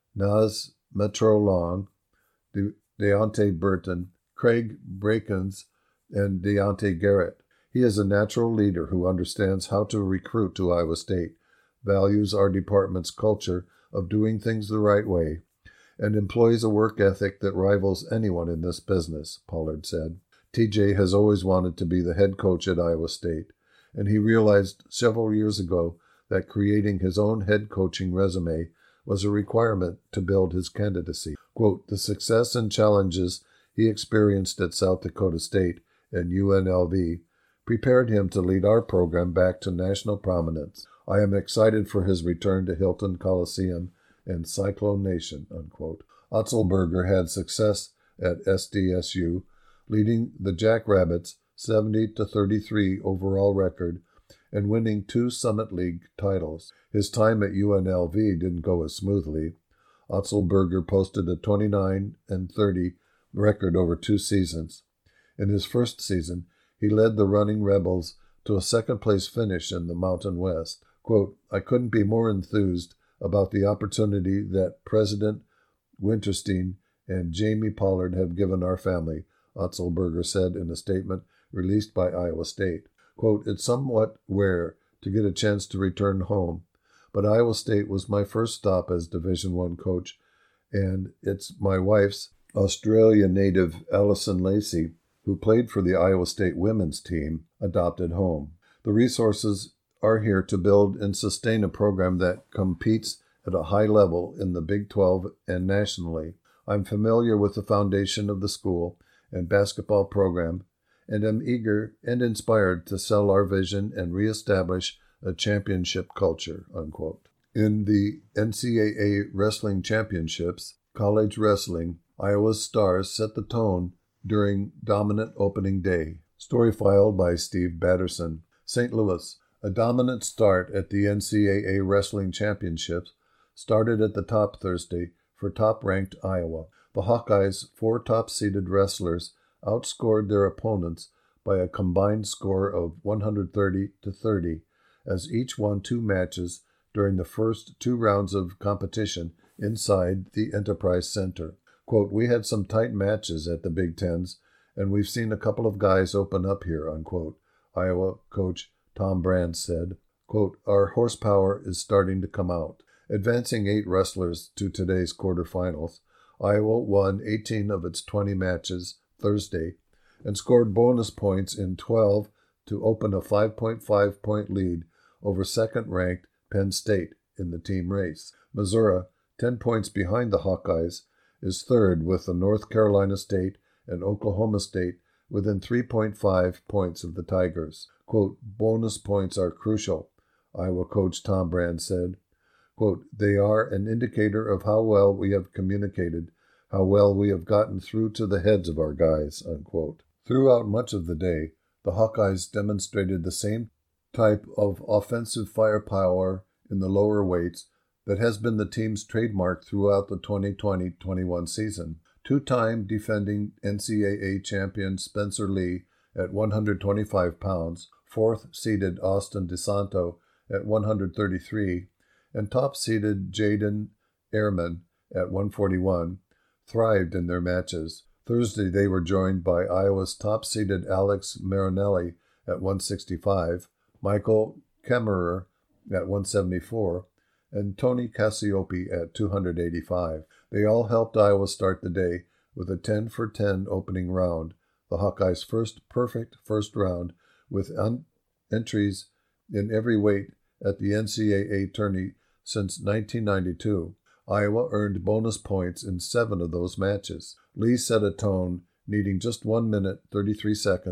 Naz Metrolong, De- Deontay Burton, Craig Brakens, and Deontay Garrett. He is a natural leader who understands how to recruit to Iowa State, values our department's culture of doing things the right way, and employs a work ethic that rivals anyone in this business, Pollard said. T J has always wanted to be the head coach at Iowa State, and he realized several years ago that creating his own head coaching resume was a requirement to build his candidacy. Quote, the success and challenges he experienced at South Dakota State and U N L V prepared him to lead our program back to national prominence. I am excited for his return to Hilton Coliseum and Cyclone Nation, unquote. Otzelberger had success at S D S U, leading the Jackrabbits seventy to thirty-three overall record and winning two Summit League titles. His time at U N L V didn't go as smoothly. Otzelberger posted a twenty-nine and thirty record over two seasons. In his first season, he led the Running Rebels to a second-place finish in the Mountain West. Quote, I couldn't be more enthused about the opportunity that President Winterstein and Jamie Pollard have given our family, Otzelberger said in a statement released by Iowa State. Quote, it's somewhat rare to get a chance to return home, but Iowa State was my first stop as Division One coach, and it's my wife's Australia native Allison Lacey, who played for the Iowa State women's team, adopted home. The resources are here to build and sustain a program that competes at a high level in the Big twelve and nationally. I'm familiar with the foundation of the school and basketball program, and am eager and inspired to sell our vision and reestablish a championship culture, unquote. In the N C double A Wrestling Championships, college wrestling, Iowa's stars set the tone during dominant opening day. Story filed by Steve Batterson. Saint Louis. A dominant start at the N C double A Wrestling Championships started at the top Thursday for top-ranked Iowa. The Hawkeyes' four top-seeded wrestlers outscored their opponents by a combined score of one hundred thirty to thirty, as each won two matches during the first two rounds of competition inside the Enterprise Center. Quote, we had some tight matches at the Big Tens, and we've seen a couple of guys open up here, unquote, Iowa coach Tom Brand said. Quote, our horsepower is starting to come out. Advancing eight wrestlers to today's quarterfinals, Iowa won eighteen of its twenty matches Thursday and scored bonus points in twelve to open a five point five point lead over second-ranked Penn State in the team race. Missouri, ten points behind the Hawkeyes, is third with the North Carolina State and Oklahoma State within three point five points of the Tigers. Quote, bonus points are crucial, Iowa coach Tom Brand said. Quote, they are an indicator of how well we have communicated, how well we have gotten through to the heads of our guys, unquote. Throughout much of the day, the Hawkeyes demonstrated the same type of offensive firepower in the lower weights that has been the team's trademark throughout the twenty twenty twenty-one season. Two-time defending N C double A champion Spencer Lee at one hundred twenty-five pounds, fourth-seeded Austin DeSanto at one hundred thirty-three, and top-seeded Jaden Ehrman at one forty-one, thrived in their matches. Thursday, they were joined by Iowa's top-seeded Alex Marinelli at one sixty-five, Michael Kemmerer at one seventy-four, and Tony Cassiope at two hundred eighty-five. They all helped Iowa start the day with a ten for ten opening round, the Hawkeyes' first perfect first round, with un- entries in every weight at the N C double A tourney since nineteen ninety-two. Iowa earned bonus points in seven of those matches. Lee set a tone, needing just one minute, thirty-three seconds,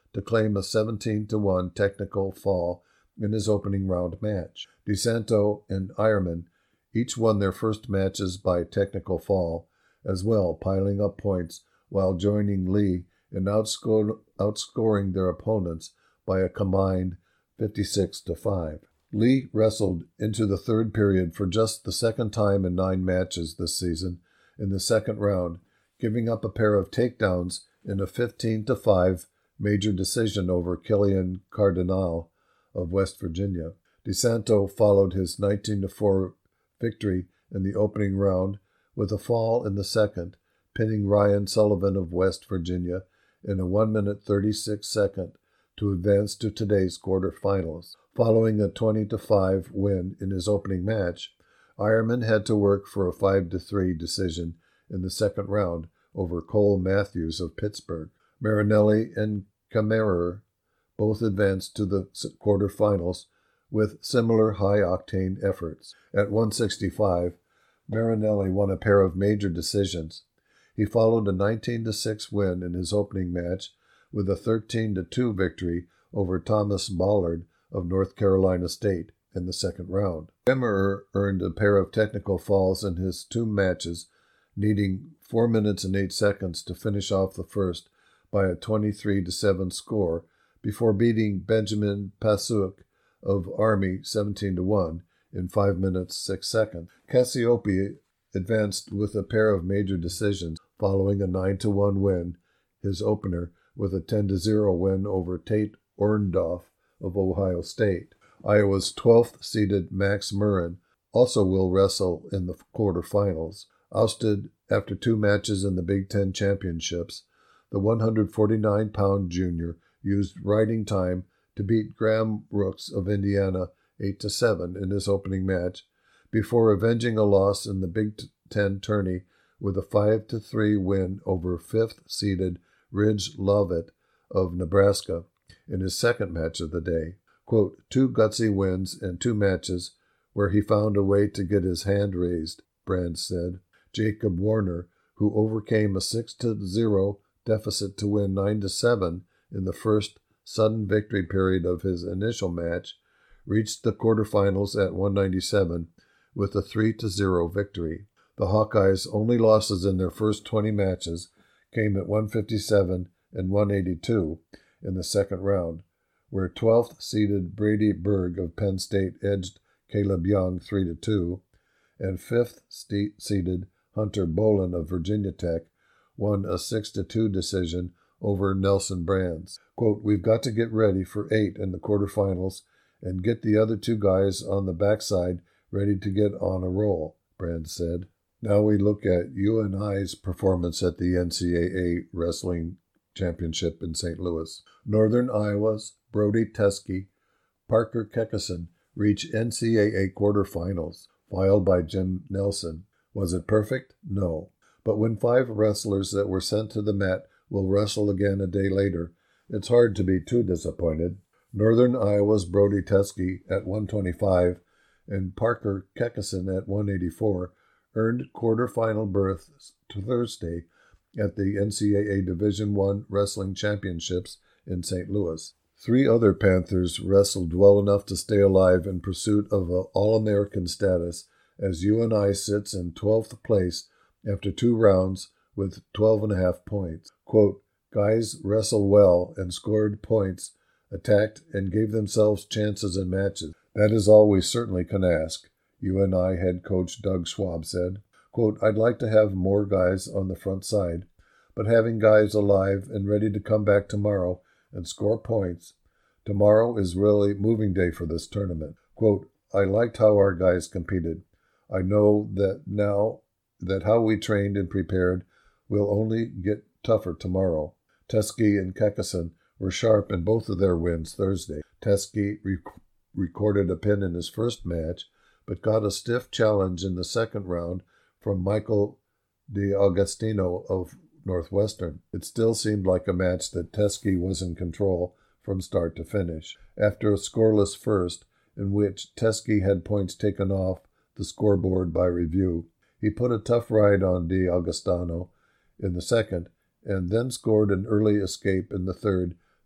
to claim a seventeen to one technical fall in his opening round match. DeSanto and Ironman each won their first matches by technical fall as well, piling up points while joining Lee in outscore, outscoring their opponents by a combined fifty-six to five. Lee wrestled into the third period for just the second time in nine matches this season in the second round, giving up a pair of takedowns in a fifteen to five major decision over Killian Cardinal of West Virginia. DeSanto followed his nineteen to four victory in the opening round with a fall in the second, pinning Ryan Sullivan of West Virginia in a one minute thirty-six second to advance to today's quarterfinals. Following a twenty to five win in his opening match, Ironman had to work for a five to three decision in the second round over Cole Matthews of Pittsburgh. Marinelli and Kammerer both advanced to the quarterfinals with similar high-octane efforts. At one sixty-five, Marinelli won a pair of major decisions. He followed a nineteen to six win in his opening match with a thirteen to two victory over Thomas Ballard of North Carolina State in the second round. Kammerer earned a pair of technical falls in his two matches, needing four minutes and eight seconds to finish off the first by a twenty-three to seven score before beating Benjamin Pasuk of Army seventeen to one in five minutes six seconds. Cassiope advanced with a pair of major decisions following a nine to one win, his opener, with a ten to zero win over Tate Orndorff of Ohio State. Iowa's twelfth seeded Max Murin also will wrestle in the quarterfinals. Ousted after two matches in the Big Ten Championships, the one forty-nine pound junior used riding time to beat Graham Rooks of Indiana eight to seven in his opening match before avenging a loss in the Big Ten tourney with a five to three win over fifth seeded Ridge Lovett of Nebraska in his second match of the day. Quote, two gutsy wins and two matches where he found a way to get his hand raised, Brand said. Jacob Warner, who overcame a six to zero deficit to win nine to seven in the first sudden victory period of his initial match, reached the quarterfinals at one ninety-seven with a three to zero victory. The Hawkeyes' only losses in their first twenty matches came at one fifty-seven and one eighty-two in the second round, where twelfth seeded Brady Berg of Penn State edged Caleb Young three to two, and fifth seeded Hunter Bolin of Virginia Tech won a six to two decision over Nelson Brands. Quote, we've got to get ready for eight in the quarterfinals and get the other two guys on the backside ready to get on a roll, Brands said. Now we look at U N I's performance at the N C double A Wrestling Championship in Saint Louis. Northern Iowa's Brody Teske, Parker Kekkeson reach N C double A quarterfinals, filed by Jim Nelson. Was it perfect? No. But when five wrestlers that were sent to the mat will wrestle again a day later, it's hard to be too disappointed. Northern Iowa's Brody Teske at one twenty-five and Parker Kekkeson at one eighty-four earned quarterfinal berths to Thursday at the N C double A Division I Wrestling Championships in Saint Louis. Three other Panthers wrestled well enough to stay alive in pursuit of an All-American status as U N I sits in twelfth place after two rounds with twelve and a half points. Quote, guys wrestle well and scored points, attacked, and gave themselves chances in matches. That is all we certainly can ask, U N I head coach Doug Schwab said. Quote, I'd like to have more guys on the front side, but having guys alive and ready to come back tomorrow and score points. Tomorrow is really moving day for this tournament. Quote, I liked how our guys competed. I know that now that how we trained and prepared will only get tougher tomorrow. Teske and Kekkeson were sharp in both of their wins Thursday. Teske rec- recorded a pin in his first match, but got a stiff challenge in the second round from Michael DeAugustino of Northwestern. It still seemed like a match that Teske was in control from start to finish. After a scoreless first, in which Teske had points taken off the scoreboard by review, he put a tough ride on DeAugustino in the second, and then scored an early escape in the third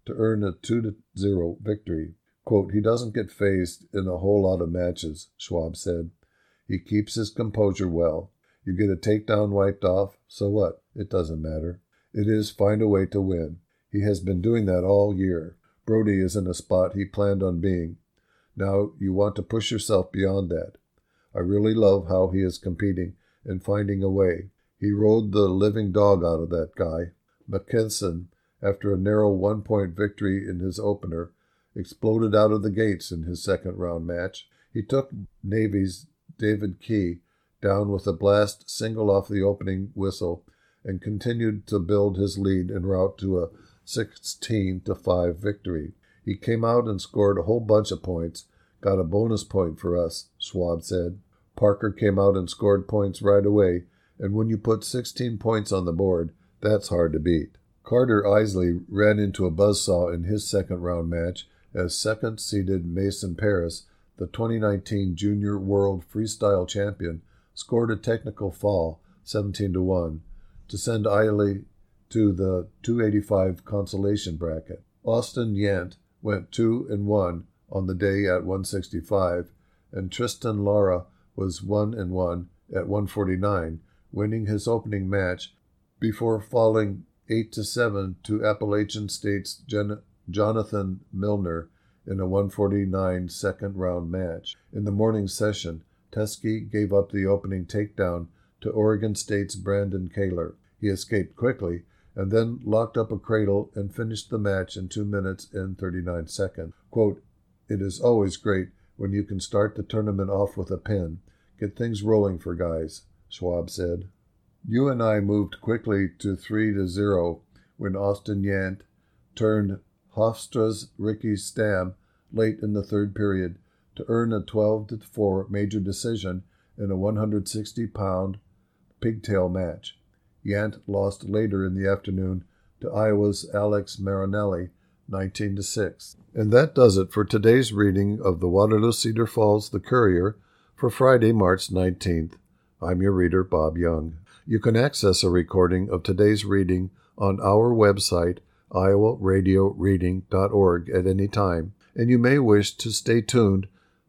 to earn a two to zero victory. Quote, he doesn't get phased in a whole lot of matches, Schwab said. He keeps his composure well. You get a takedown wiped off, so what? It doesn't matter. It is find a way to win. He has been doing that all year. Brody is in a spot he planned on being. Now you want to push yourself beyond that. I really love how he is competing and finding a way. He rode the living dog out of that guy. McKesson, after a narrow one-point victory in his opener, exploded out of the gates in his second-round match. He took Navy's David Key down with a blast single off the opening whistle and continued to build his lead en route to a sixteen to five victory. He came out and scored a whole bunch of points, got a bonus point for us, Schwab said. Parker came out and scored points right away, and when you put sixteen points on the board, that's hard to beat. Carter Isley ran into a buzzsaw in his second-round match as second-seeded Mason Paris, the twenty nineteen Junior World Freestyle Champion, scored a technical fall, seventeen to one, to send Isley to the two eighty-five consolation bracket. Austin Yant went two and one on the day at one sixty-five, and Tristan Lara was one and one at one forty-nine, winning his opening match before falling eight to seven to Appalachian State's Jen- Jonathan Milner in a one forty-nine second-round match. In the morning session, Teskey gave up the opening takedown to Oregon State's Brandon Kaler. He escaped quickly and then locked up a cradle and finished the match in two minutes and thirty-nine seconds. Quote, it is always great when you can start the tournament off with a pin. Get things rolling for guys, Schwab said. You and I moved quickly to three to zero when Austin Yant turned Hofstra's Ricky Stam late in the third period to earn a twelve to four major decision in a one hundred sixty pound pigtail match. Yant lost later in the afternoon to Iowa's Alex Marinelli, nineteen to six. And that does it for today's reading of the Waterloo Cedar Falls The Courier for Friday, March nineteenth. I'm your reader, Bob Young. You can access a recording of today's reading on our website, iowa radio reading dot org, at any time, and you may wish to stay tuned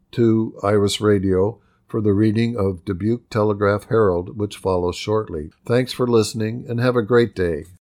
to Iris Radio for the reading of Dubuque Telegraph Herald, which follows shortly. Thanks for listening, and have a great day.